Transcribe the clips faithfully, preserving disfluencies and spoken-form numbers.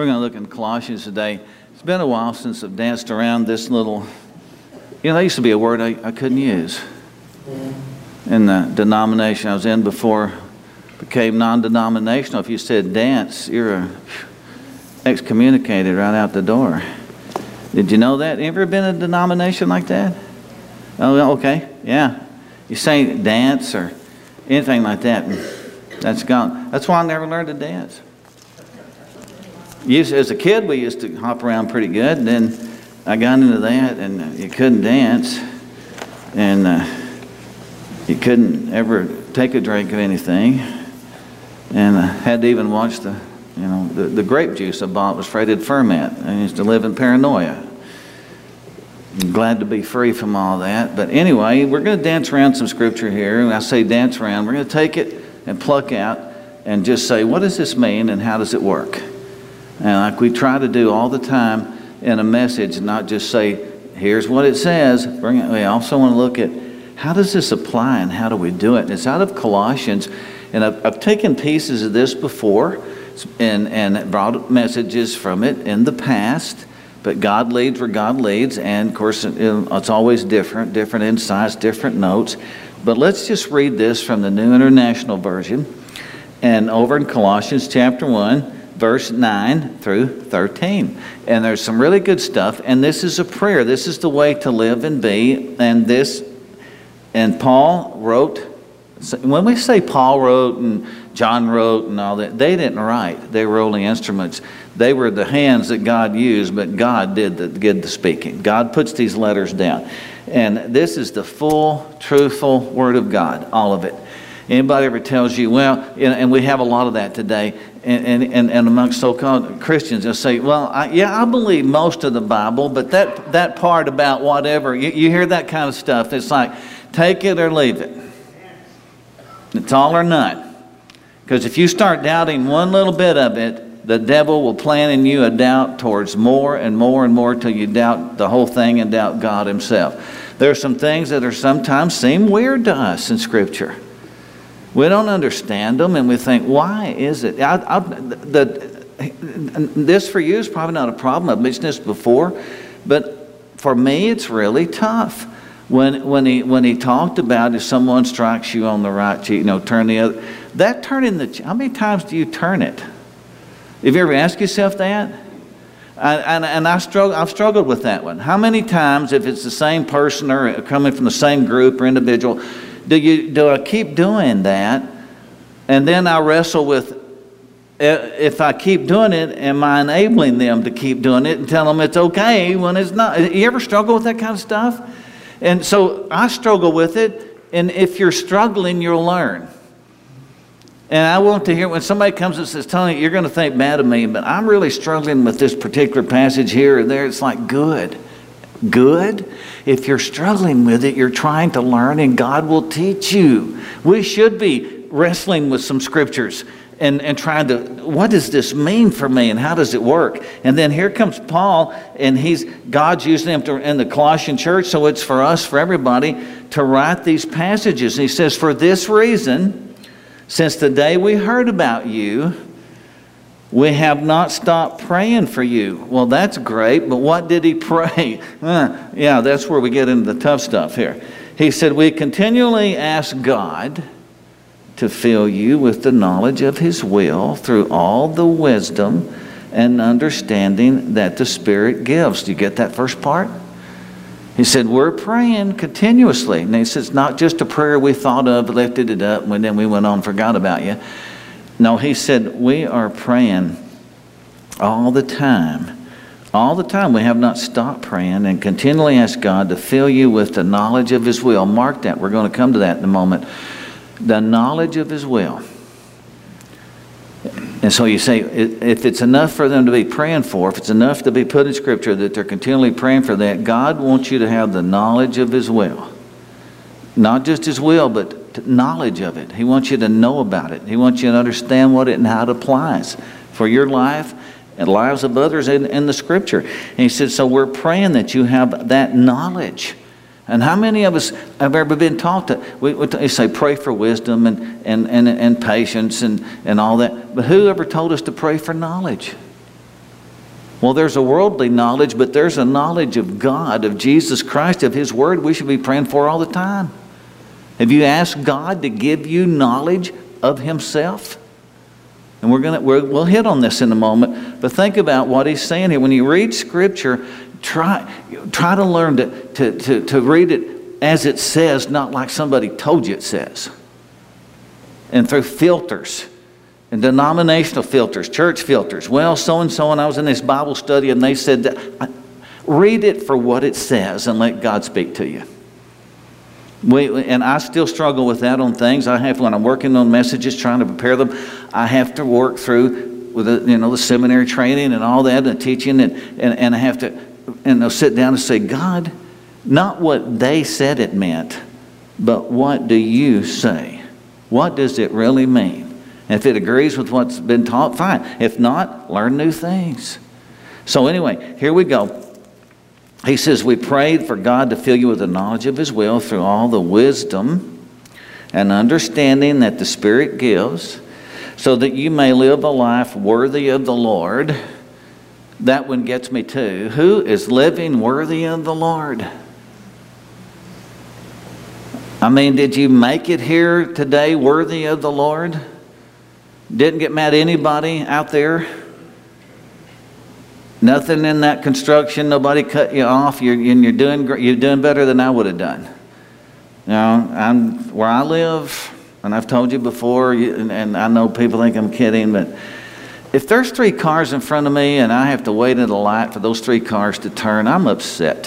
We're going to look in Colossians today. It's been a while since I've danced around this little, you know, that used to be a word I, I couldn't use in the denomination I was in before it became non-denominational. If you said dance, you're a, excommunicated right out the door. Did you know that? Ever been in a denomination like that? Oh, okay, yeah. You say dance or anything like that, and that's gone. That's why I never learned to dance. Used, as a kid, we used to hop around pretty good, and then I got into that, and you couldn't dance, and uh, you couldn't ever take a drink of anything, and I had to even watch the, you know, the, the grape juice I bought was afraid it'd ferment. I used to live in paranoia. I'm glad to be free from all that. But anyway, we're going to dance around some scripture here. When I say dance around, we're going to take it and pluck out and just say, what does this mean and how does it work? And like we try to do all the time in a message, not just say, here's what it says. Bring it. We also want to look at how does this apply and how do we do it? And it's out of Colossians. And I've, I've taken pieces of this before and, and brought messages from it in the past. But God leads where God leads. And of course, it's always different, different insights, different notes. But let's just read this from the New International Version. And over in Colossians chapter one. Verse nine through thirteen. And there's some really good stuff. And this is a prayer. This is the way to live and be. And this, and Paul wrote, when we say Paul wrote and John wrote and all that, they didn't write. They were only instruments. They were the hands that God used, but God did the, did the speaking. God puts these letters down. And this is the full, truthful Word of God, all of it. Anybody ever tells you, well, and, and we have a lot of that today, and, and, and amongst so-called Christians, they'll say, well, I, yeah, I believe most of the Bible, but that, that part about whatever, you, you hear that kind of stuff. It's like, take it or leave it. It's all or none. Because if you start doubting one little bit of it, the devil will plant in you a doubt towards more and more and more till you doubt the whole thing and doubt God himself. There are some things that are sometimes seem weird to us in Scripture. We don't understand them, and we think, why is it? I, I, the, this for you is probably not a problem. I've mentioned this before, but for me, it's really tough. When when he when he talked about if someone strikes you on the right cheek, you know, turn the other. That turning the how many times do you turn it? Have you ever asked yourself that? I, and and I struggle. I've struggled with that one. How many times, if it's the same person or coming from the same group or individual, Do you do I keep doing that, and then I wrestle with, if I keep doing it, am I enabling them to keep doing it and tell them it's okay when it's not? You ever struggle with that kind of stuff? And so I struggle with it, and if you're struggling, you'll learn. And I want to hear when somebody comes and says, Tony, you're going to think bad of me, but I'm really struggling with this particular passage here or there. It's like, good. Good. If you're struggling with it, you're trying to learn and God will teach you. We should be wrestling with some scriptures and, and trying to, what does this mean for me and how does it work? And then here comes Paul, and he's God's using him to, in the Colossian church, so it's for us, for everybody, to write these passages. And he says, for this reason, since the day we heard about you, we have not stopped praying for you. Well, that's great, but what did he pray? Uh, yeah, that's where we get into the tough stuff here. He said, we continually ask God to fill you with the knowledge of his will through all the wisdom and understanding that the Spirit gives. Do you get that first part? He said, we're praying continuously. And he says, not just a prayer we thought of, lifted it up, and then we went on and forgot about you. No, he said, we are praying all the time. All the time. We have not stopped praying and continually ask God to fill you with the knowledge of his will. Mark that. We're going to come to that in a moment. The knowledge of his will. And so you say, if it's enough for them to be praying for, if it's enough to be put in Scripture that they're continually praying for that, God wants you to have the knowledge of his will. Not just his will, but knowledge of it. He wants you to know about it. He wants you to understand what it and how it applies for your life and lives of others in, in the Scripture. And he said, so we're praying that you have that knowledge. And how many of us have ever been taught that? We, we say pray for wisdom and, and, and, and patience and, and all that. But who ever told us to pray for knowledge? Well, there's a worldly knowledge, but there's a knowledge of God, of Jesus Christ, of His Word we should be praying for all the time. Have you asked God to give you knowledge of Himself? And we're gonna we're, we'll hit on this in a moment. But think about what He's saying here. When you read Scripture, try try to learn to to to, to read it as it says, not like somebody told you it says. And through filters. And denominational filters, church filters. Well, so-and-so, and I was in this Bible study and they said that. Read it for what it says and let God speak to you. We, and I still struggle with that on things. I have, when I'm working on messages, trying to prepare them, I have to work through with the, you know, the seminary training and all that, and teaching, and, and, and I have to and I'll sit down and say, God, not what they said it meant, but what do you say? What does it really mean? If it agrees with what's been taught, fine. If not, learn new things. So anyway, here we go. He says, we prayed for God to fill you with the knowledge of His will through all the wisdom and understanding that the Spirit gives, so that you may live a life worthy of the Lord. That one gets me too. Who is living worthy of the Lord? I mean, did you make it here today worthy of the Lord? Didn't get mad at anybody out there? Nothing in that construction, nobody cut you off, you're, and you're doing, you're doing better than I would have done. You know, I'm, where I live, and I've told you before, and, and I know people think I'm kidding, but if there's three cars in front of me and I have to wait at a light for those three cars to turn, I'm upset.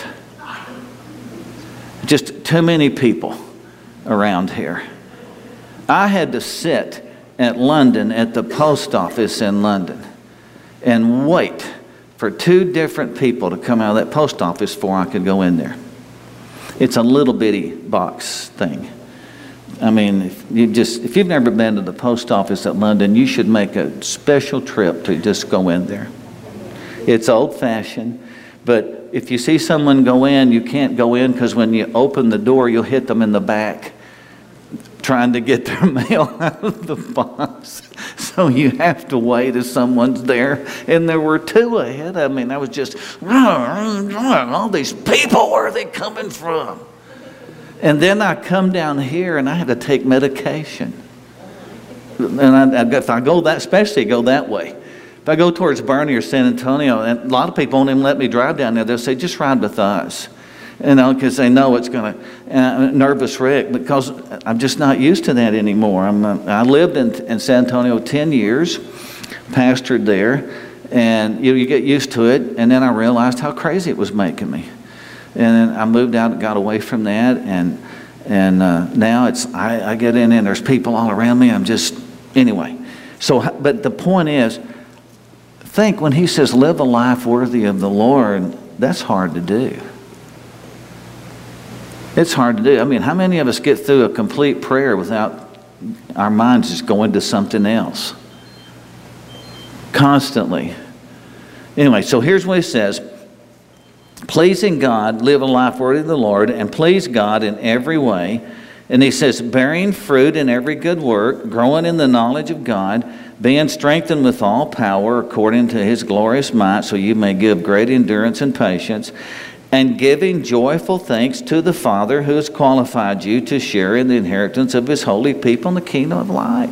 Just too many people around here. I had to sit at London, at the post office in London, and wait for two different people to come out of that post office before I could go in there. It's a little bitty box thing. I mean, if you just if you've never been to the post office at London, you should make a special trip to just go in there. It's old-fashioned, but if you see someone go in, you can't go in because when you open the door, you'll hit them in the back trying to get their mail out of the box. So you have to wait as someone's there. And there were two ahead. I mean, I was just, all these people, where are they coming from? And then I come down here and I had to take medication. And I, if I go that, especially go that way. If I go towards Bernie or San Antonio, and a lot of people won't even let me drive down there. They'll say, just ride with us. You know, because they know it's going to, uh, nervous wreck, because I'm just not used to that anymore. I'm, uh, I lived in, in San Antonio ten years, pastored there, and you, you get used to it, and then I realized how crazy it was making me. And then I moved out and got away from that, and and uh, now it's, I, I get in and there's people all around me, I'm just, anyway. So, but the point is, think when He says live a life worthy of the Lord, that's hard to do. It's hard to do. I mean, how many of us get through a complete prayer without our minds just going to something else? Constantly. Anyway, so here's what He says. Pleasing God, live a life worthy of the Lord, and please God in every way. And He says, bearing fruit in every good work, growing in the knowledge of God, being strengthened with all power according to His glorious might, so you may give great endurance and patience, and giving joyful thanks to the Father who has qualified you to share in the inheritance of His holy people in the kingdom of light.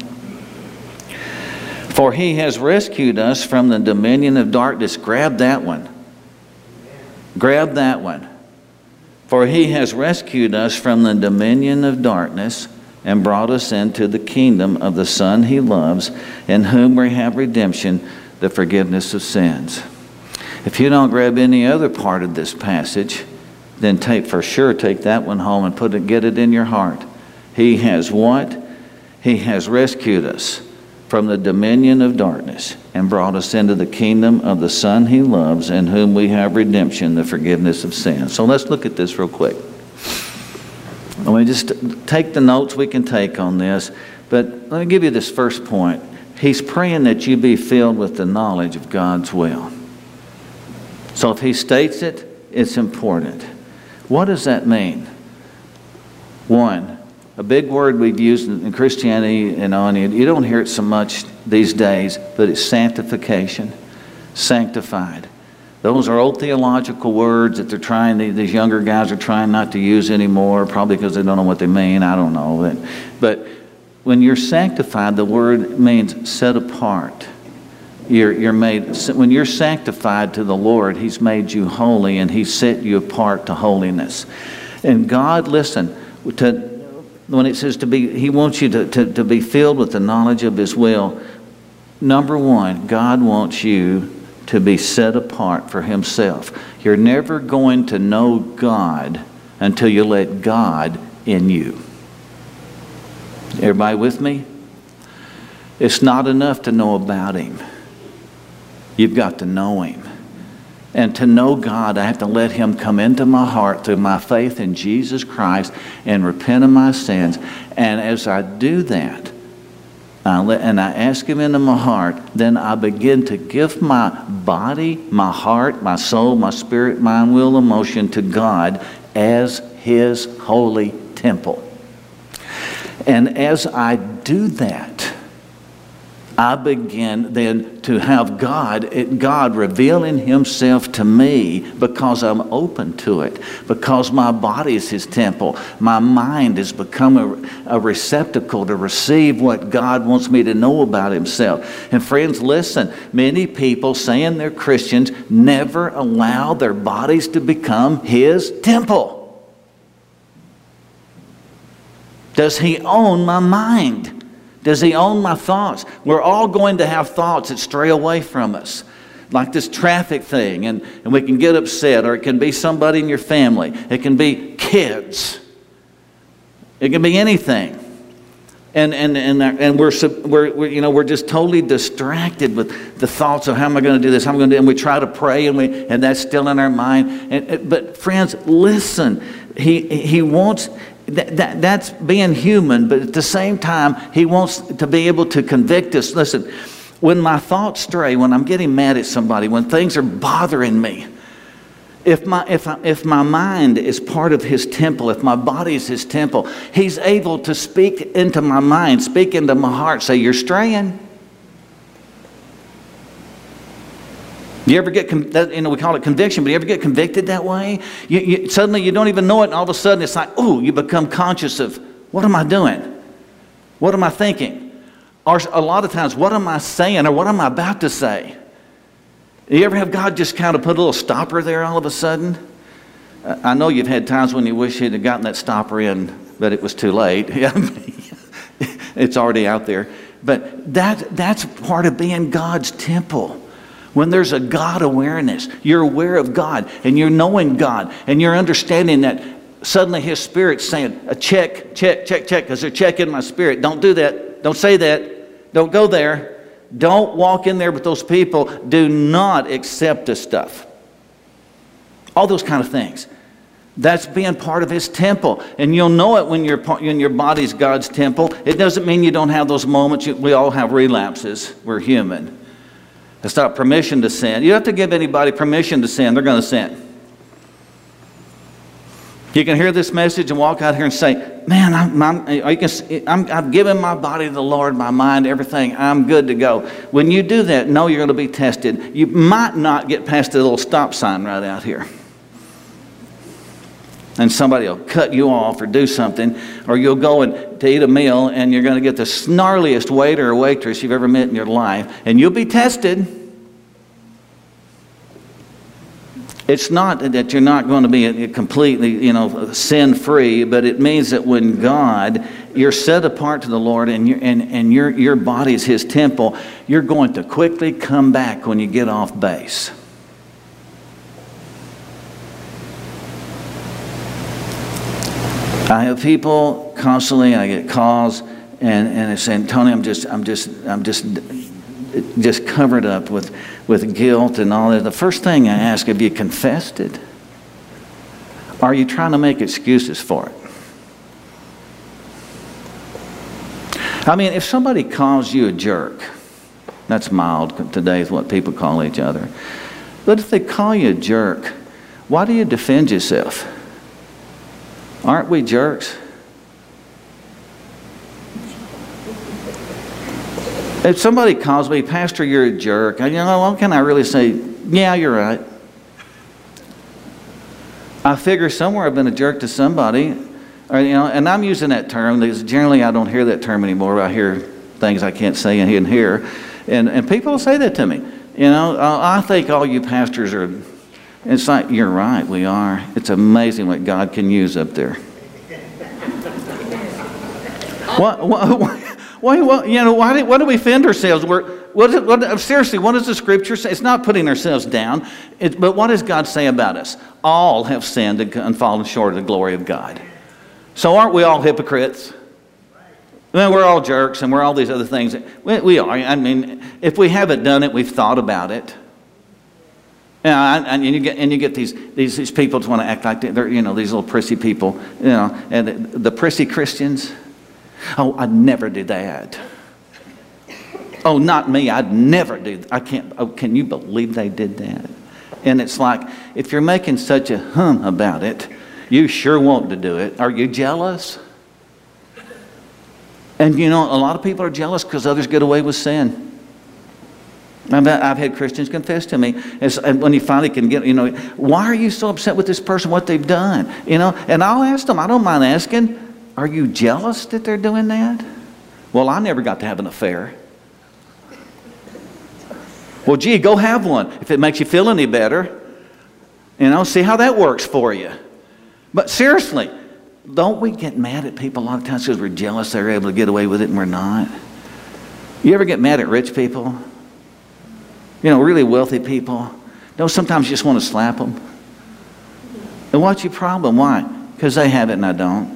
For He has rescued us from the dominion of darkness. Grab that one. Grab that one. For He has rescued us from the dominion of darkness and brought us into the kingdom of the Son He loves, in whom we have redemption, the forgiveness of sins. If you don't grab any other part of this passage, then take for sure take that one home and put it, get it in your heart. He has what? He has rescued us from the dominion of darkness and brought us into the kingdom of the Son He loves, in whom we have redemption, the forgiveness of sins. So let's look at this real quick. Let me just take the notes we can take on this, but let me give you this first point. He's praying that you be filled with the knowledge of God's will. So if He states it, it's important. What does that mean? One, a big word we've used in Christianity and on it, you don't hear it so much these days, but it's sanctification, sanctified. Those are old theological words that they're trying, these younger guys are trying not to use anymore, probably because they don't know what they mean. I don't know. But, but when you're sanctified, the word means set apart. You're, you're made, when you're sanctified to the Lord, He's made you holy and He set you apart to holiness. And God, listen, to, when it says to be, He wants you to, to, to be filled with the knowledge of His will. Number one, God wants you to be set apart for Himself. You're never going to know God until you let God in you. Everybody with me? It's not enough to know about Him. You've got to know Him. And to know God, I have to let Him come into my heart through my faith in Jesus Christ and repent of my sins. And as I do that, I let, and I ask Him into my heart, then I begin to give my body, my heart, my soul, my spirit, mind, will, emotion to God as His holy temple. And as I do that, I begin then to have God, God revealing Himself to me because I'm open to it, because my body is His temple. My mind has become a, a receptacle to receive what God wants me to know about Himself. And friends, listen, many people saying they're Christians never allow their bodies to become His temple. Does He own my mind? Does He own my thoughts? We're all going to have thoughts that stray away from us. Like this traffic thing, and, and we can get upset, or it can be somebody in your family. It can be kids. It can be anything. And and and and we're, we're, we're you know we're just totally distracted with the thoughts of how am I going to do this? How am I going to do? And we try to pray, and we and that's still in our mind. And, and, but friends, listen. He he wants. That, that, that's being human, but at the same time, He wants to be able to convict us. Listen, when my thoughts stray, when I'm getting mad at somebody, when things are bothering me, if my, if, I, if my mind is part of His temple, if my body is His temple, He's able to speak into my mind, speak into my heart, say, you're straying. You ever get, you know, we call it conviction, but you ever get convicted that way? You, you, suddenly you don't even know it, and all of a sudden it's like, oh, you become conscious of, what am I doing? What am I thinking? Or a lot of times, what am I saying, or what am I about to say? You ever have God just kind of put a little stopper there all of a sudden? I know you've had times when you wish you'd have gotten that stopper in, but it was too late. It's already out there. But that that's part of being God's temple. When there's a God awareness, you're aware of God, and you're knowing God, and you're understanding that suddenly His Spirit's saying, a check, check, check, check, because they're checking my spirit. Don't do that. Don't say that. Don't go there. Don't walk in there with those people. Do not accept this stuff. All those kind of things. That's being part of His temple. And you'll know it when, you're, when your body's God's temple. It doesn't mean you don't have those moments. We all have relapses. We're human. It's not permission to sin. You don't have to give anybody permission to sin. They're going to sin. You can hear this message and walk out here and say, man, I'm, I'm, you can, I'm, I've given my body to the Lord, my mind, everything. I'm good to go. When you do that, know you're going to be tested. You might not get past the little stop sign right out here. And somebody will cut you off or do something, or you'll go and to eat a meal, and you're going to get the snarliest waiter or waitress you've ever met in your life, and you'll be tested. It's not that you're not going to be completely, you know, sin-free, but it means that when God, you're set apart to the Lord, and you and and your your body is His temple, you're going to quickly come back when you get off base. I have people constantly, I get calls, and, and they're saying, Tony, I'm just, I'm just, I'm just, just covered up with, with guilt and all that. The first thing I ask, have you confessed it? Are you trying to make excuses for it? I mean, if somebody calls you a jerk, that's mild today is what people call each other. But if they call you a jerk, why do you defend yourself? Aren't we jerks? If somebody calls me, Pastor, you're a jerk, you know, what can I really say? Yeah, you're right. I figure somewhere I've been a jerk to somebody, or, you know, and I'm using that term because generally I don't hear that term anymore. I hear things I can't say in here, and and people say that to me. You know, I think all you pastors are. It's like, you're right, we are. It's amazing what God can use up there. what, what, why, what, you know, why do, why do we offend ourselves? We're, what is, what, seriously, what does the Scripture say? It's not putting ourselves down, it, but what does God say about us? All have sinned and fallen short of the glory of God. So aren't we all hypocrites? Well, we're all jerks and we're all these other things. We, we are. I mean, if we haven't done it, we've thought about it. Yeah, and you get and you get these these these people that want to act like they're, you know, these little prissy people, you know, and the, the prissy Christians. Oh, I'd never do that. Oh, not me. I'd never do. I can't. Oh, can you believe they did that? And it's like, if you're making such a hum about it, you sure want to do it. Are you jealous? And you know, a lot of people are jealous because others get away with sin. I've, I've had Christians confess to me, as, and when he finally can get, you know, why are you so upset with this person, what they've done? You know, and I'll ask them, I don't mind asking, are you jealous that they're doing that? Well, I never got to have an affair. Well, gee, go have one if it makes you feel any better. You know, see how that works for you. But seriously, don't we get mad at people a lot of times because we're jealous they're able to get away with it and we're not? You ever get mad at rich people? You know, really wealthy people. No, sometimes you just want to slap them. And what's your problem? Why? Because they have it and I don't.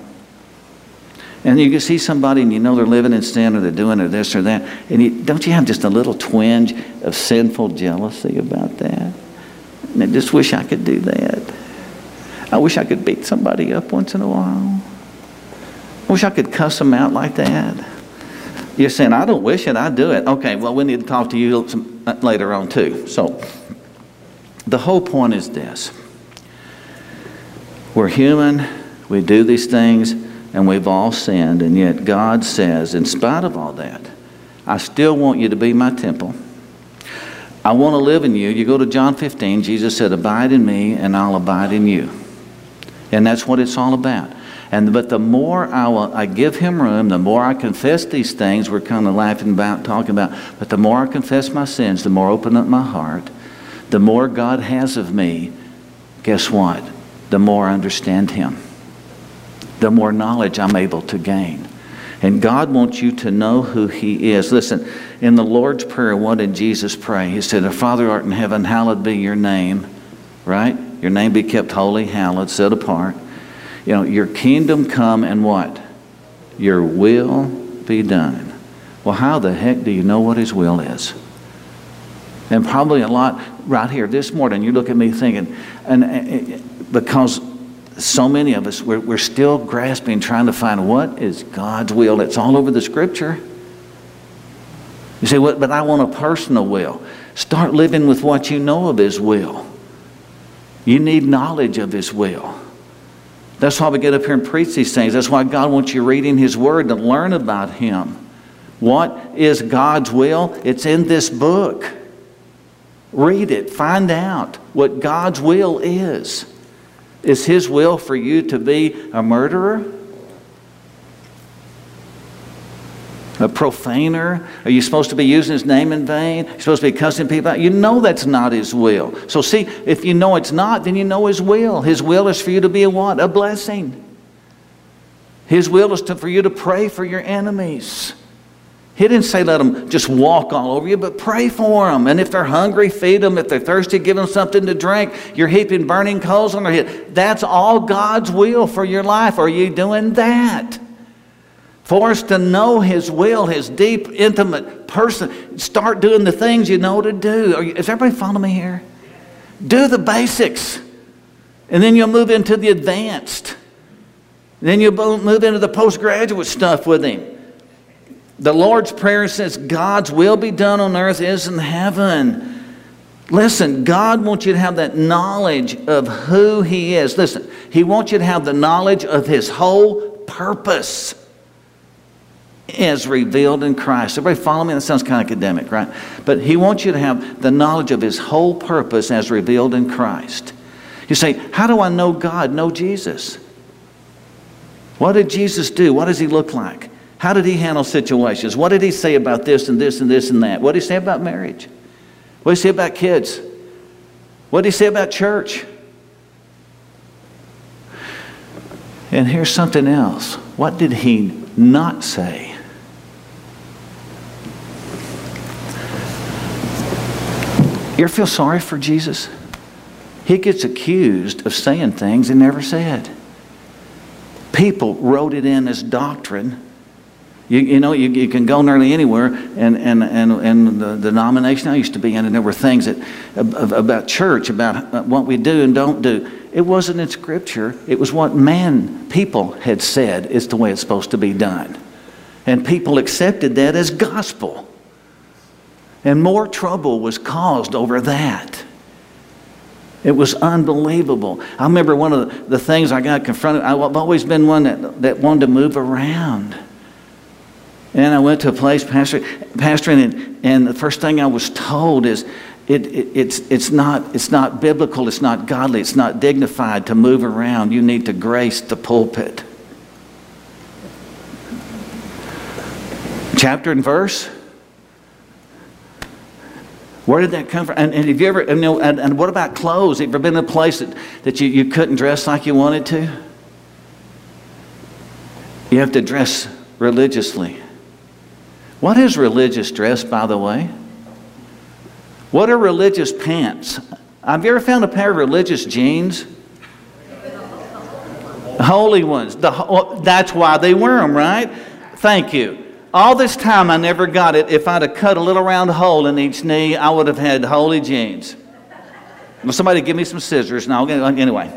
And you can see somebody and you know they're living in sin or they're doing or this or that. And you, don't you have just a little twinge of sinful jealousy about that? And I just wish I could do that. I wish I could beat somebody up once in a while. I wish I could cuss them out like that. You're saying, I don't wish it, I do it. Okay, well, we need to talk to you some, uh, later on too. So, the whole point is this. We're human, we do these things, and we've all sinned, and yet God says, in spite of all that, I still want you to be my temple. I want to live in you. You go to John fifteen, Jesus said, abide in me, and I'll abide in you. And that's what it's all about. And but the more I, will, I give him room, the more I confess these things we're kind of laughing about, talking about, but the more I confess my sins, the more I open up my heart, the more God has of me, guess what? The more I understand him. The more knowledge I'm able to gain. And God wants you to know who he is. Listen, in the Lord's Prayer, what did Jesus pray? He said, our Father art in heaven, hallowed be your name. Right? Your name be kept holy, hallowed, set apart. You know, your kingdom come and what? Your will be done. Well, how the heck do you know what his will is? And probably a lot right here this morning, you look at me thinking, and, and because so many of us, we're, we're still grasping, trying to find what is God's will. It's all over the Scripture. You say, what? But I want a personal will. Start living with what you know of his will. You need knowledge of his will. That's why we get up here and preach these things. That's why God wants you reading his word to learn about him. What is God's will? It's in this book. Read it. Find out what God's will is. Is his will for you to be a murderer? A profaner? Are you supposed to be using his name in vain? You're supposed to be cussing people out? You know that's not his will. So see, if you know it's not, then you know his will. His will is for you to be a what? A blessing. His will is to, for you to pray for your enemies. He didn't say let them just walk all over you, but pray for them. And if they're hungry, feed them. If they're thirsty, give them something to drink. You're heaping burning coals on their head. That's all God's will for your life. Are you doing that? For us to know his will, his deep, intimate person, start doing the things you know to do. Are you, is everybody following me here? Do the basics. And then you'll move into the advanced. Then you'll move into the postgraduate stuff with him. The Lord's Prayer says, God's will be done on earth as in heaven. Listen, God wants you to have that knowledge of who he is. Listen, he wants you to have the knowledge of his whole purpose as revealed in Christ. Everybody follow me? That sounds kind of academic, right? But he wants you to have the knowledge of his whole purpose as revealed in Christ. You say, how do I know God, know Jesus? What did Jesus do? What does he look like? How did he handle situations? What did he say about this and this and this and that? What did he say about marriage? What did he say about kids? What did he say about church? And here's something else. What did he not say? You ever feel sorry for Jesus? He gets accused of saying things he never said. People wrote it in as doctrine. You, you know, you, you can go nearly anywhere, and, and, and, and the, the denomination I used to be in, and there were things that about church, about what we do and don't do. It wasn't in Scripture. It was what man, people had said is the way it's supposed to be done. And people accepted that as gospel. And more trouble was caused over that. It was unbelievable. I remember one of the, the things I got confronted, I've always been one that, that wanted to move around. And I went to a place, pastor, pastoring, and, and the first thing I was told is, it, it, it's, it's, not, it's not biblical, it's not godly, it's not dignified to move around. You need to grace the pulpit. Chapter and verse. Where did that come from? And, and have you ever, and, you know, and, and what about clothes? Have you ever been in a place that, that you, you couldn't dress like you wanted to? You have to dress religiously. What is religious dress, by the way? What are religious pants? Have you ever found a pair of religious jeans? Holy ones. The, that's why they wear them, right? Thank you. All this time I never got it. If I'd have cut a little round hole in each knee, I would have had holy jeans. Well, somebody give me some scissors. No, anyway.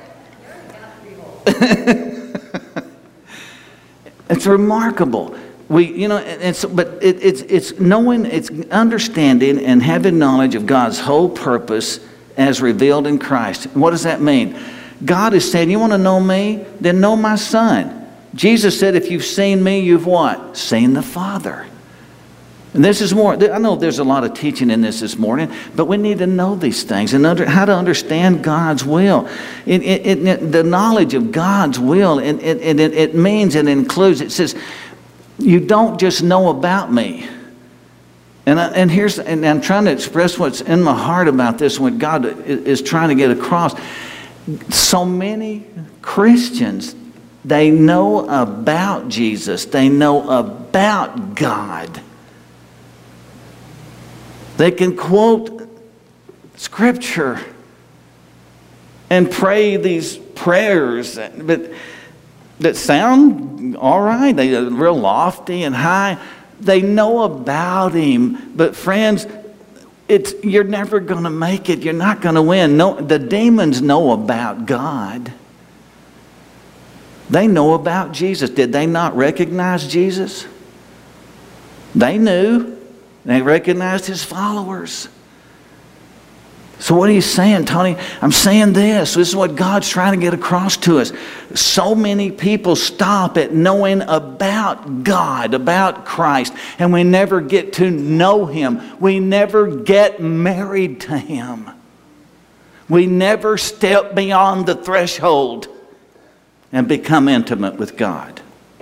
It's remarkable. We, you know, it's but it, it's it's knowing, it's understanding and having knowledge of God's whole purpose as revealed in Christ. What does that mean? God is saying, you want to know me? Then know my Son. Jesus said, if you've seen me, you've what? Seen the Father. And this is more, I know there's a lot of teaching in this this morning, but we need to know these things and under, how to understand God's will. It, it, it, the knowledge of God's will, it, it, it, it means, it includes, it says, you don't just know about me. And, I, and here's, and I'm trying to express what's in my heart about this, what God is trying to get across. So many Christians, they know about Jesus. They know about God. They can quote Scripture and pray these prayers, but that sound all right. They're real lofty and high. They know about Him. But friends, it's you're never going to make it. You're not going to win. No, the demons know about God. They know about Jesus. Did they not recognize Jesus? They knew. They recognized His followers. So what are you saying, Tony? I'm saying this. This is what God's trying to get across to us. So many people stop at knowing about God, about Christ, and we never get to know Him. We never get married to Him. We never step beyond the threshold and become intimate with God.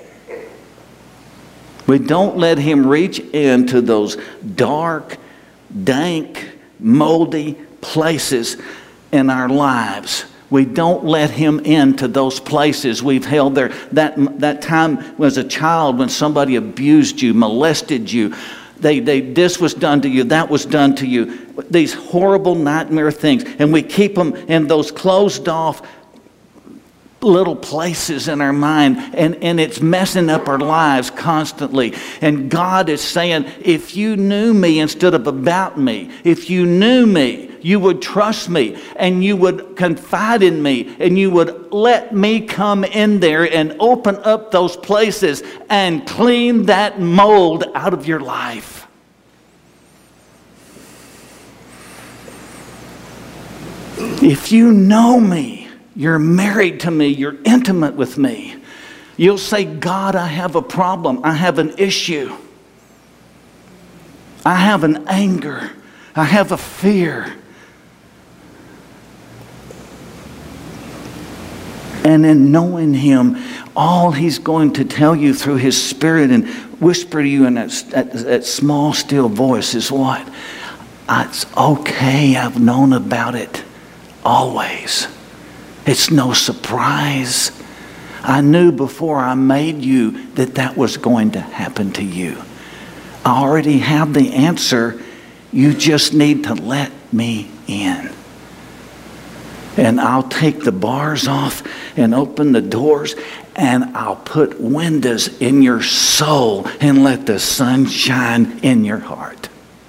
We don't let Him reach into those dark, dank, moldy places in our lives. We don't let Him into those places we've held there. That, that time as a child when somebody abused you, molested you, they, they, this was done to you, that was done to you. These horrible nightmare things. And we keep them in those closed off little places in our mind, and, and it's messing up our lives constantly. And God is saying, if you knew me instead of about me, if you knew me, you would trust me, and you would confide in me, and you would let me come in there and open up those places and clean that mold out of your life. If you know me, you're married to me, you're intimate with me. You'll say, God, I have a problem. I have an issue. I have an anger. I have a fear. And in knowing Him, all He's going to tell you through His Spirit and whisper to you in that, that, that small, still voice is what? It's okay. I've known about it always. It's no surprise. I knew before I made you that that was going to happen to you. I already have the answer. You just need to let me in. And I'll take the bars off and open the doors, and I'll put windows in your soul and let the sun shine in your heart.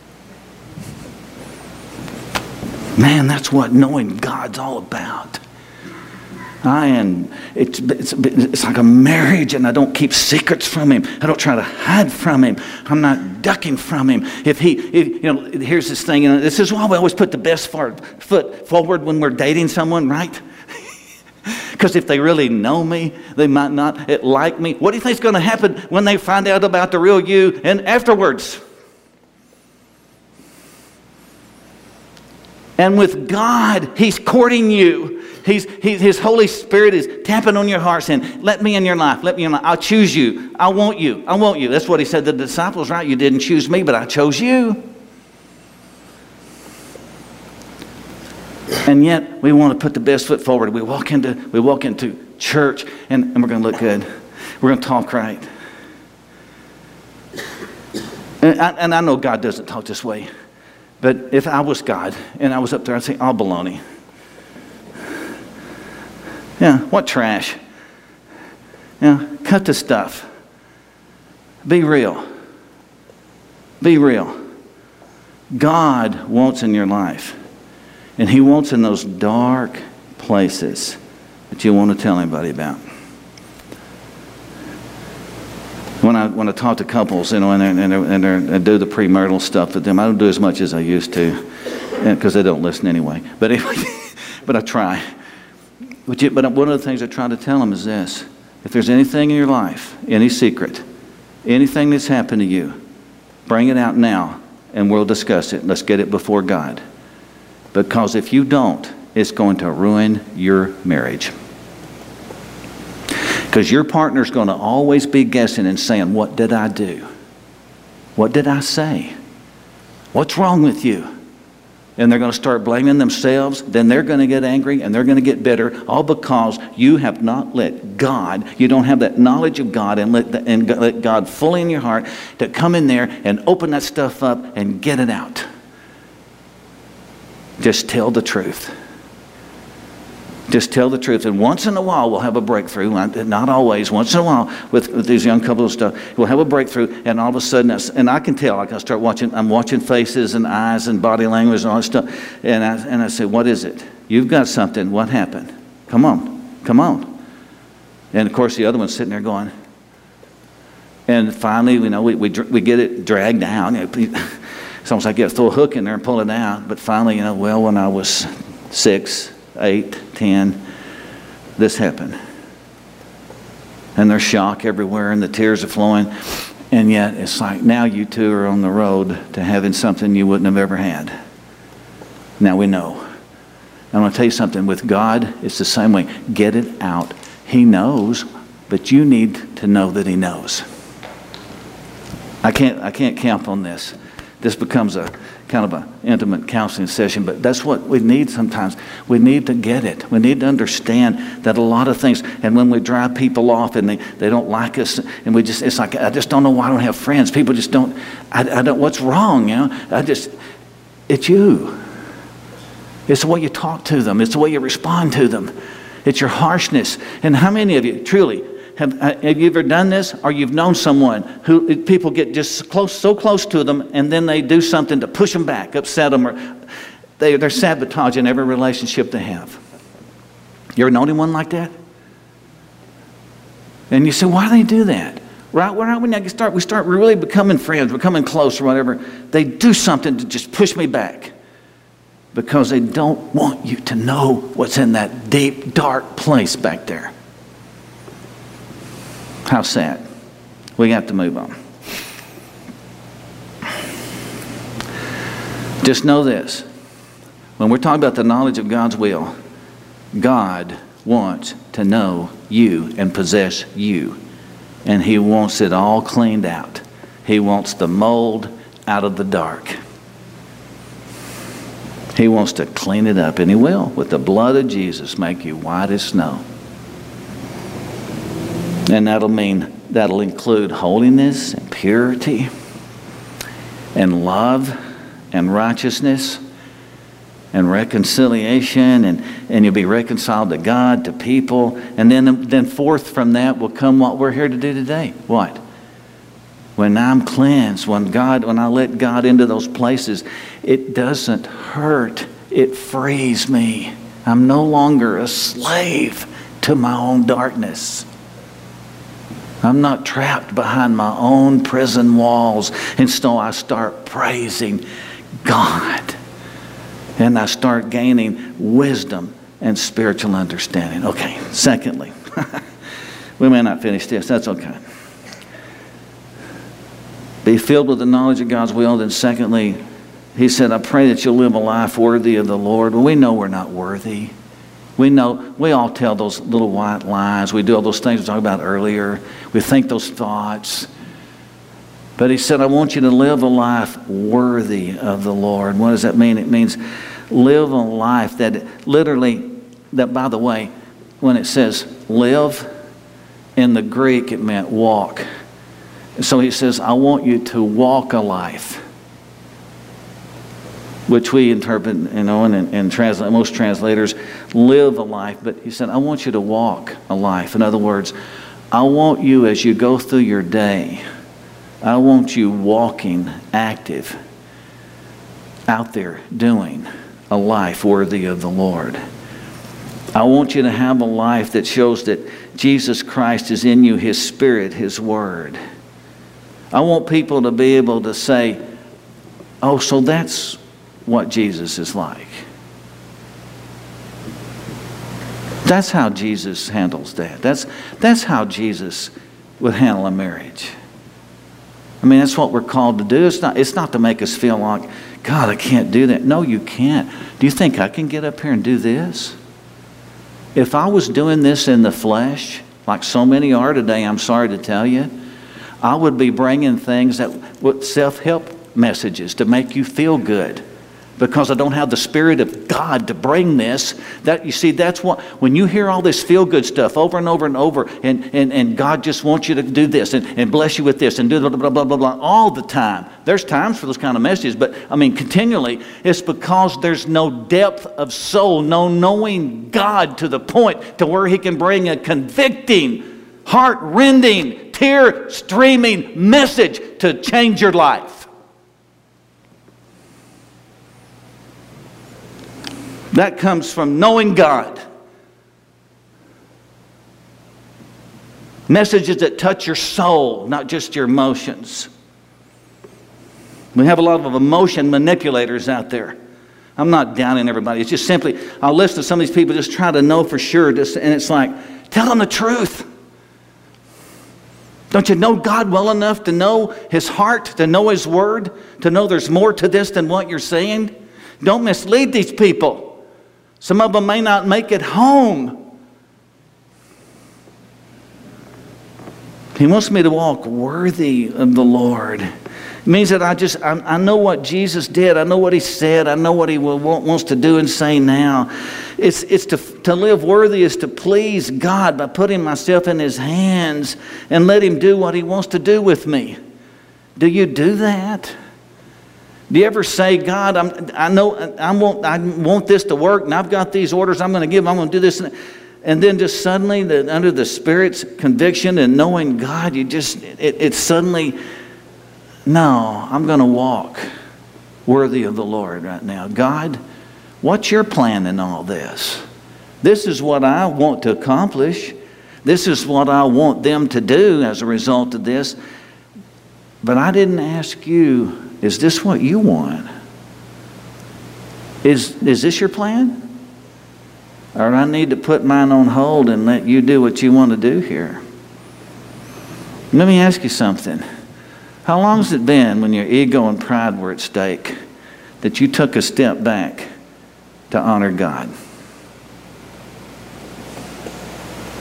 Man, that's what knowing God's all about. I am, it's, it's, it's like a marriage, and I don't keep secrets from Him. I don't try to hide from Him. I'm not ducking from Him. If He, if, you know, here's this thing, and this is why we always put the best foot forward when we're dating someone, right? Because if they really know me, they might not like me. What do you think is going to happen when they find out about the real you and afterwards? And with God, He's courting you. He's, he, His Holy Spirit is tapping on your heart saying, let me in your life. Let me in your life. I'll choose you. I want you. I want you. That's what He said to the disciples, right? You didn't choose me, but I chose you. And yet, we want to put the best foot forward. We walk into, we walk into church, and, and we're going to look good. We're going to talk right. And I, and I know God doesn't talk this way. But if I was God, and I was up there, I'd say, oh, baloney. Yeah, what trash? Yeah, cut the stuff. Be real. Be real. God wants in your life. And He wants in those dark places that you want to tell anybody about. When I when I talk to couples, you know, and, they're, and, they're, and, they're, and do the premarital stuff with them, I don't do as much as I used to, because they don't listen anyway. But anyway, but I try. But, you, but one of the things I try to tell them is this: if there's anything in your life, any secret, anything that's happened to you, bring it out now, and we'll discuss it. Let's get it before God. Because if you don't, it's going to ruin your marriage. Because your partner's going to always be guessing and saying, what did I do? What did I say? What's wrong with you? And they're going to start blaming themselves. Then they're going to get angry and they're going to get bitter, all because you have not let God, you don't have that knowledge of God and let, the, and let God fully in your heart to come in there and open that stuff up and get it out. Just tell the truth. Just tell the truth. And once in a while, we'll have a breakthrough. Not always. Once in a while, with, with these young couples stuff, we'll have a breakthrough, and all of a sudden, and I can tell, like I start watching, I'm watching faces and eyes and body language and all that stuff, and I, and I say, what is it? You've got something. What happened? Come on. Come on. And, of course, the other one's sitting there going, and finally, you know, we, we, we get it dragged down. You know, it's almost like you have to throw a hook in there and pull it out. But finally, you know, well, when I was six, eight, ten, this happened. And there's shock everywhere and the tears are flowing. And yet it's like now you two are on the road to having something you wouldn't have ever had. Now we know. I'm going to tell you something. With God, it's the same way. Get it out. He knows, but you need to know that He knows. I can't, I can't count on this. This becomes a kind of an intimate counseling session, but that's what we need sometimes. We need to get it. We need to understand that a lot of things, and when we drive people off and they, they don't like us, and we just, it's like, I just don't know why I don't have friends. People just don't, I, I don't, what's wrong, you know? I just, it's you. It's the way you talk to them. It's the way you respond to them. It's your harshness. And how many of you, truly, Have, have you ever done this? Or you've known someone who people get just close, so close to them, and then they do something to push them back, upset them, or they, they're sabotaging every relationship they have. You ever known anyone like that? And you say, why do they do that? Right? Right when I start, we start really becoming friends, becoming close or whatever. They do something to just push me back because they don't want you to know what's in that deep, dark place back there. How sad. We have to move on. Just know this. When we're talking about the knowledge of God's will, God wants to know you and possess you. And he wants it all cleaned out. He wants the mold out of the dark. He wants to clean it up, and he will. With the blood of Jesus, make you white as snow. And that'll mean, that'll include holiness and purity and love and righteousness and reconciliation, and, and you'll be reconciled to God, to people. And then, then forth from that will come what we're here to do today. What? When I'm cleansed, when God, when I let God into those places, it doesn't hurt. It frees me. I'm no longer a slave to my own darkness. I'm not trapped behind my own prison walls. And so I start praising God. And I start gaining wisdom and spiritual understanding. Okay, secondly, we may not finish this. That's okay. Be filled with the knowledge of God's will. Then secondly, he said, I pray that you'll live a life worthy of the Lord. Well, we know we're not worthy. We know, we all tell those little white lies. We do all those things we talked about earlier. We think those thoughts. But he said, I want you to live a life worthy of the Lord. What does that mean? It means live a life that literally, that by the way, when it says live, in the Greek it meant walk. So he says, I want you to walk a life, which we interpret, you know, and, and translate, most translators live a life. But he said, I want you to walk a life. In other words, I want you, as you go through your day, I want you walking, active, out there doing a life worthy of the Lord. I want you to have a life that shows that Jesus Christ is in you, His Spirit, His Word. I want people to be able to say, oh, so that's what Jesus is like. That's how Jesus handles that. That's, that's how Jesus would handle a marriage. I mean, that's what we're called to do. It's not, it's not to make us feel like, God, I can't do that. No, you can't. Do you think I can get up here and do this? If I was doing this in the flesh, like so many are today, I'm sorry to tell you, I would be bringing things that would self-help messages to make you feel good. Because I don't have the Spirit of God to bring this. That, you see, that's what, when you hear all this feel-good stuff over and over and over, and, and, and God just wants you to do this, and, and bless you with this, and do blah, blah, blah, blah, blah, all the time. There's times for those kind of messages, but, I mean, continually, it's because there's no depth of soul, no knowing God to the point to where He can bring a convicting, heart-rending, tear-streaming message to change your life. That comes from knowing God. Messages that touch your soul, not just your emotions. We have a lot of emotion manipulators out there. I'm not downing everybody. It's just simply, I'll listen to some of these people just try to know for sure. Just, and it's like, tell them the truth. Don't you know God well enough to know His heart, to know His Word, to know there's more to this than what you're saying? Don't mislead these people. Some of them may not make it home. He wants me to walk worthy of the Lord. It means that I just, I, I know what Jesus did. I know what He said. I know what He will, wants to do and say now. It's, it's to, to live worthy is to please God by putting myself in His hands and let Him do what He wants to do with me. Do you do that? Do you ever say, God, I'm, I know I want, I want this to work, and I've got these orders I'm going to give, I'm going to do this. And then just suddenly, the, under the Spirit's conviction and knowing God, you just, it, it suddenly, no, I'm going to walk worthy of the Lord right now. God, what's your plan in all this? This is what I want to accomplish. This is what I want them to do as a result of this. But I didn't ask you, is this what you want? Is, is this your plan? Or I need to put mine on hold and let you do what you want to do here? Let me ask you something. How long has it been when your ego and pride were at stake that you took a step back to honor God?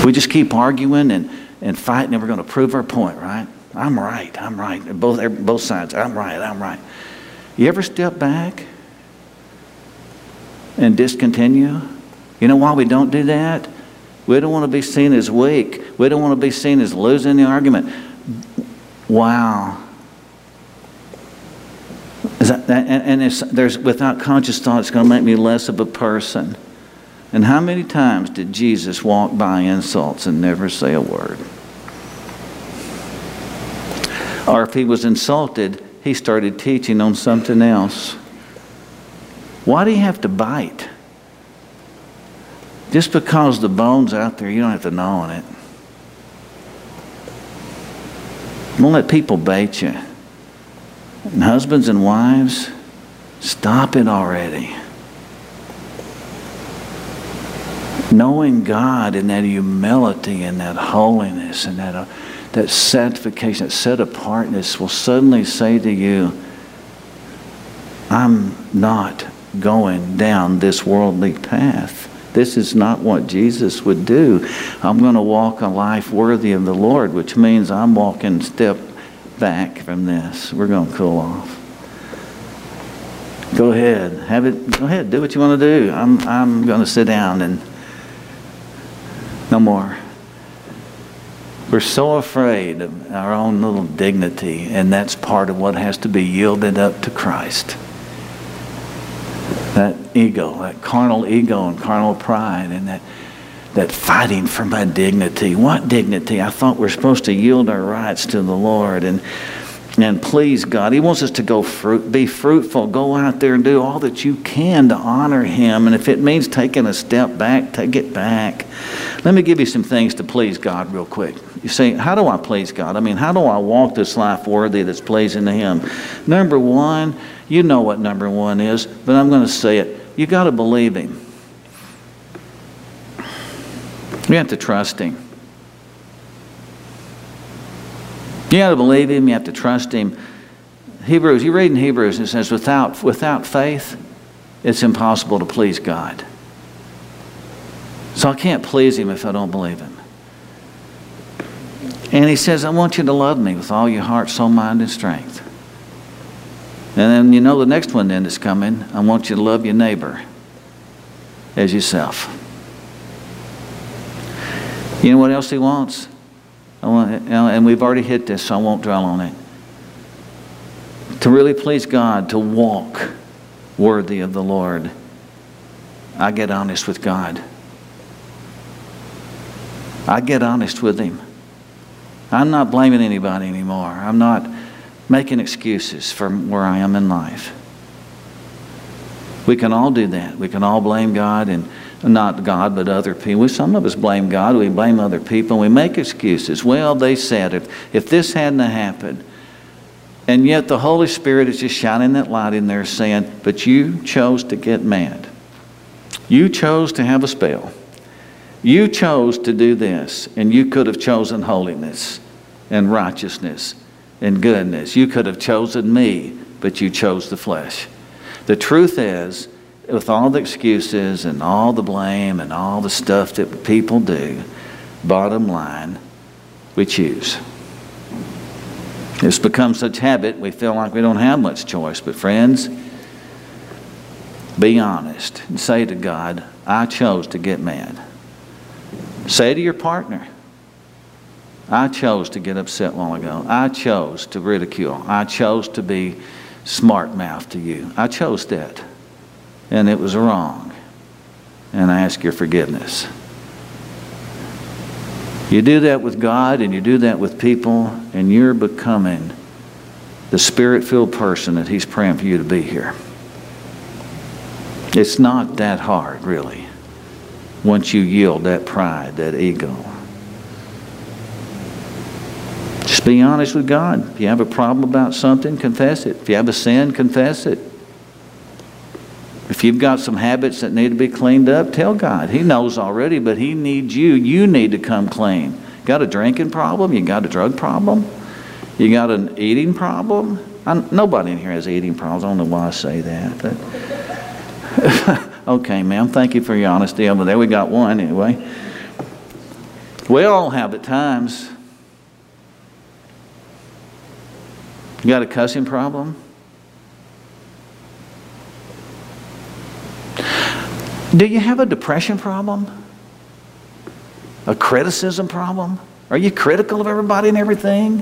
We just keep arguing and, and fighting, and we're going to prove our point, right? I'm right, I'm right. Both, both sides, I'm right, I'm right. You ever step back and discontinue? You know why we don't do that? We don't want to be seen as weak. We don't want to be seen as losing the argument. Wow. Is that, and and it's, there's, without conscious thought, it's going to make me less of a person. And how many times did Jesus walk by insults and never say a word? Or if he was insulted, he started teaching on something else. Why do you have to bite? Just because the bone's out there, you don't have to gnaw on it. Don't let people bait you. And husbands and wives, stop it already. Knowing God in that humility and that holiness and that, uh, that sanctification, that set apartness will suddenly say to you, I'm not going down this worldly path. This is not what Jesus would do. I'm going to walk a life worthy of the Lord, which means I'm walking step back from this. We're going to cool off. Go ahead. Have it. Go ahead. Do what you want to do. I'm, I'm going to sit down and no more. We're so afraid of our own little dignity, and that's part of what has to be yielded up to Christ. That ego, that carnal ego and carnal pride, and that that fighting for my dignity. What dignity? I thought we're supposed to yield our rights to the Lord and and please God. He wants us to go fruit, be fruitful. Go out there and do all that you can to honor Him. And if it means taking a step back, take it back. Let me give you some things to please God real quick. You say, how do I please God? I mean, how do I walk this life worthy that's pleasing to Him? Number one, you know what number one is, but I'm going to say it. You got to believe Him. You have to trust Him. You got to believe Him. You have to trust Him. Hebrews, you read in Hebrews, it says, without, without faith, it's impossible to please God. So I can't please Him if I don't believe Him. And He says, I want you to love me with all your heart, soul, mind, and strength. And then you know the next one then is coming. I want you to love your neighbor as yourself. You know what else He wants? I want, you know, and we've already hit this, so I won't dwell on it. To really please God, to walk worthy of the Lord, I get honest with God. I get honest with Him. I'm not blaming anybody anymore. I'm not making excuses for where I am in life. We can all do that. We can all blame God, and not God, but other people. Some of us blame God. We blame other people. We make excuses. Well, they said, if, if this hadn't happened, and yet the Holy Spirit is just shining that light in there saying, but you chose to get mad. You chose to have a spell. You chose to do this, and you could have chosen holiness and righteousness and goodness. You could have chosen me, but you chose the flesh. The truth is, with all the excuses and all the blame and all the stuff that people do, bottom line, we choose. It's become such habit, we feel like we don't have much choice. But friends, be honest and say to God, I chose to get mad. Say to your partner, I chose to get upset a while ago. I chose to ridicule. I chose to be smart-mouthed to you. I chose that. And it was wrong. And I ask your forgiveness. You do that with God and you do that with people, and you're becoming the Spirit-filled person that He's praying for you to be here. It's not that hard, really, once you yield that pride, that ego. Just be honest with God. If you have a problem about something, confess it. If you have a sin, confess it. If you've got some habits that need to be cleaned up, tell God. He knows already, but He needs you. You need to come clean. Got a drinking problem? You got a drug problem? You got an eating problem? I, nobody in here has eating problems. I don't know why I say that. But okay, ma'am. Thank you for your honesty over there. We got one anyway. We all have at times. You got a cussing problem? Do you have a depression problem? A criticism problem? Are you critical of everybody and everything?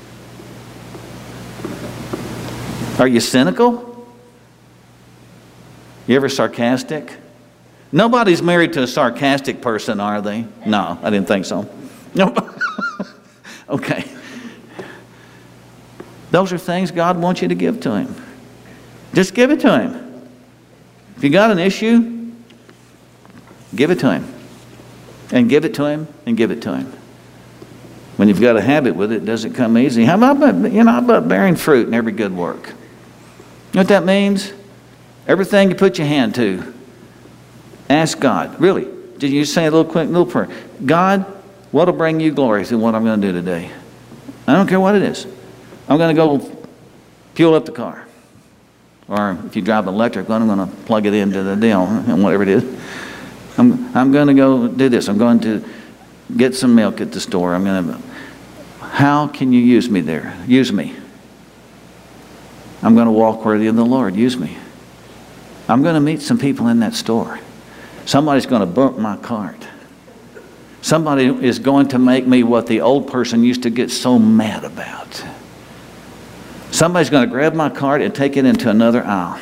Are you cynical? You ever sarcastic? Nobody's married to a sarcastic person, are they? No, I didn't think so. No. Okay. Those are things God wants you to give to Him. Just give it to Him. If you got an issue, give it to Him. And give it to Him, and give it to Him. When you've got a habit with it, it doesn't come easy. How about, you know, how about bearing fruit in every good work? You know what that means? Everything you put your hand to, ask God. Really, did you say a little quick little prayer? God, what will bring you glory through what I'm going to do today? I don't care what it is. I'm going to go fuel up the car. Or if you drive an electric one, I'm going to plug it into the deal, and whatever it is. I'm, I'm going to go do this. I'm going to get some milk at the store. I'm going to... How can you use me there? Use me. I'm going to walk worthy of the Lord. Use me. I'm going to meet some people in that store. Somebody's going to bump my cart. Somebody is going to make me what the old person used to get so mad about. Somebody's going to grab my cart and take it into another aisle.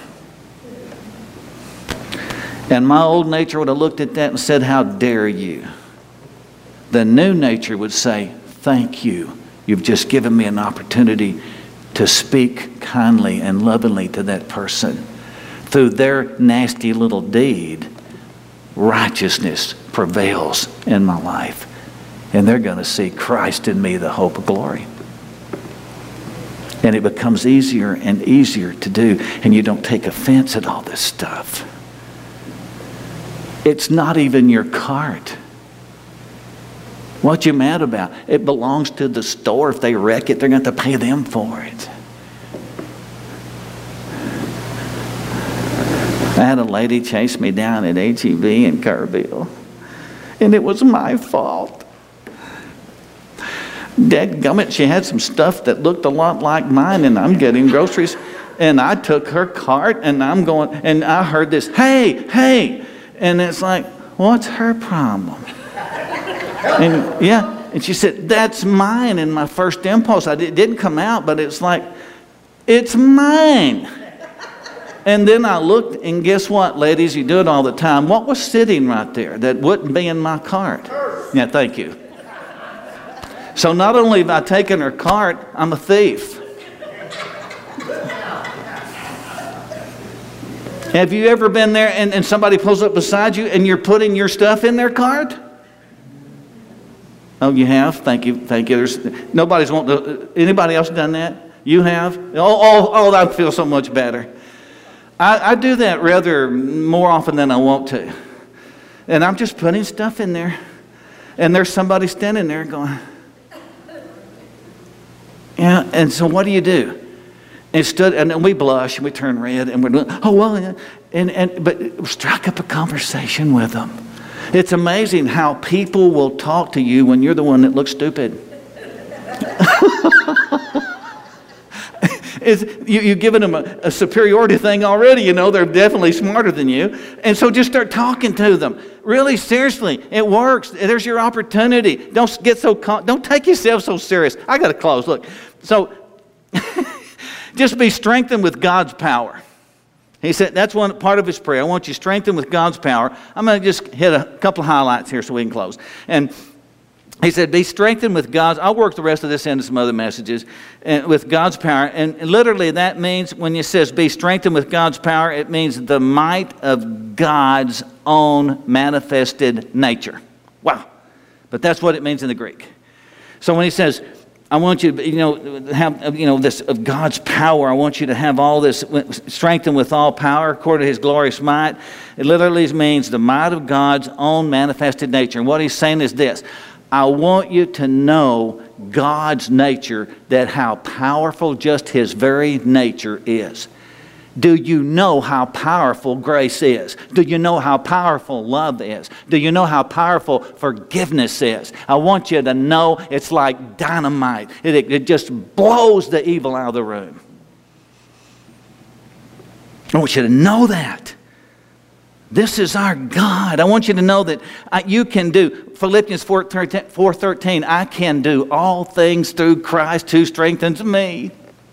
And my old nature would have looked at that and said, how dare you? The new nature would say, thank you. You've just given me an opportunity to speak kindly and lovingly to that person. Through their nasty little deed, righteousness prevails in my life. And they're going to see Christ in me, the hope of glory. And it becomes easier and easier to do. And you don't take offense at all this stuff. It's not even your cart. What you mad about? It belongs to the store. If they wreck it, they're going to have to pay them for it. I had a lady chase me down at H E B in Kerrville, and it was my fault. Dadgummit, she had some stuff that looked a lot like mine, and I'm getting groceries, and I took her cart, and I'm going, and I heard this, hey, hey, and it's like, what's her problem? And yeah, and she said, that's mine. And my first impulse, I did, it didn't come out, but it's like, it's mine. And then I looked, and guess what, ladies? You do it all the time. What was sitting right there that wouldn't be in my cart? Yeah, thank you. So not only have I taken her cart, I'm a thief. Have you ever been there and, and somebody pulls up beside you and you're putting your stuff in their cart? Oh, you have? Thank you. Thank you. There's, nobody's want to, anybody else done that? You have? Oh, oh, oh, I feel so much better. I, I do that rather more often than I want to. And I'm just putting stuff in there. And there's somebody standing there going, yeah, and so what do you do? And stood, and then we blush and we turn red and we're doing, oh, well, and, and, but strike up a conversation with them. It's amazing how people will talk to you when you're the one that looks stupid. It's, you, you've given them a, a superiority thing already. You know, they're definitely smarter than you. And so just start talking to them. Really, seriously, it works. There's your opportunity. Don't get so, don't take yourself so serious. I got to close. Look, so just be strengthened with God's power. He said that's one part of his prayer. I want you strengthened with God's power. I'm going to just hit a couple of highlights here so we can close. And he said, be strengthened with God's, I'll work the rest of this into some other messages, and with God's power. And literally that means, when it says be strengthened with God's power, it means the might of God's own manifested nature. Wow. But that's what it means in the Greek. So when he says, I want you to, you know, have, you know, this of God's power. I want you to have all this strengthened with all power according to his glorious might. It literally means the might of God's own manifested nature. And what he's saying is this. I want you to know God's nature, that how powerful just his very nature is. Do you know how powerful grace is? Do you know how powerful love is? Do you know how powerful forgiveness is? I want you to know it's like dynamite. It, it, it just blows the evil out of the room. I want you to know that. This is our God. I want you to know that I, you can do, Philippians four thirteen, I can do all things through Christ who strengthens me.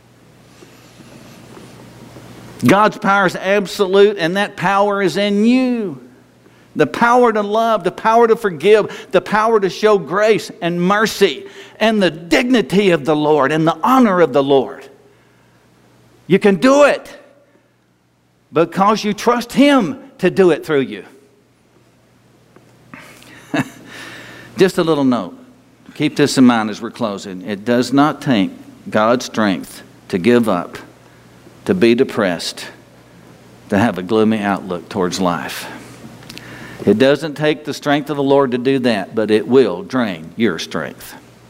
God's power is absolute, and that power is in you. The power to love, the power to forgive, the power to show grace and mercy, and the dignity of the Lord and the honor of the Lord. You can do it because you trust Him to do it through you. Just a little note. Keep this in mind as we're closing. It does not take God's strength to give up, to be depressed, to have a gloomy outlook towards life. It doesn't take the strength of the Lord to do that, but it will drain your strength.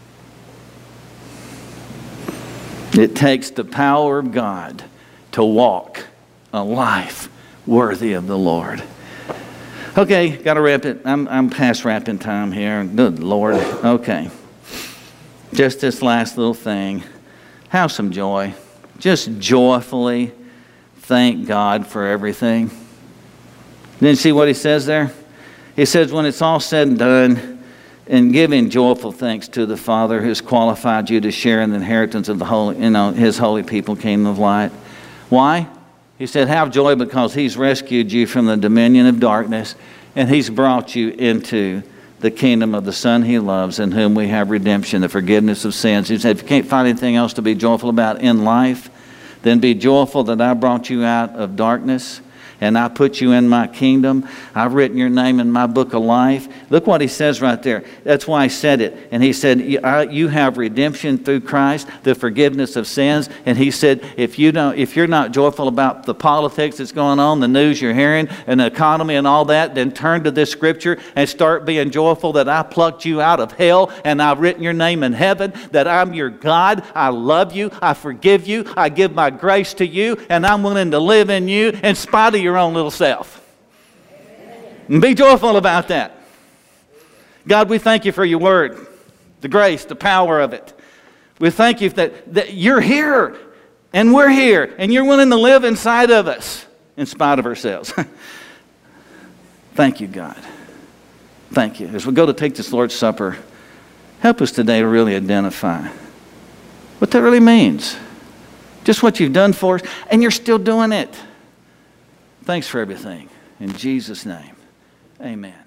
It takes the power of God to walk a life worthy of the Lord. Okay, got to wrap it. I'm, I'm past wrapping time here. Good Lord. Okay. Just this last little thing. Have some joy. Just joyfully thank God for everything. Didn't see what he says there? He says, when it's all said and done, and giving joyful thanks to the Father who's qualified you to share in the inheritance of the holy, you know, His holy people, kingdom of light. Why? He said, have joy because He's rescued you from the dominion of darkness, and He's brought you into the kingdom of the Son He loves, in whom we have redemption, the forgiveness of sins. He said, if you can't find anything else to be joyful about in life, then be joyful that I brought you out of darkness and I put you in my kingdom. I've written your name in my book of life. Look what he says right there. That's why he said it. And he said, you have redemption through Christ, the forgiveness of sins. And he said, if you don't, if you're not joyful about the politics that's going on, the news you're hearing, and the economy and all that, then turn to this scripture and start being joyful that I plucked you out of hell and I've written your name in heaven, that I'm your God. I love you. I forgive you. I give my grace to you, and I'm willing to live in you in spite of your own little self. And be joyful about that. God, we thank you for your word, the grace, the power of it. We thank you that, that you're here and we're here and you're willing to live inside of us in spite of ourselves. Thank you, God. Thank you. As we go to take this Lord's Supper, help us today to really identify what that really means. Just what you've done for us, and you're still doing it. Thanks for everything. In Jesus' name, amen.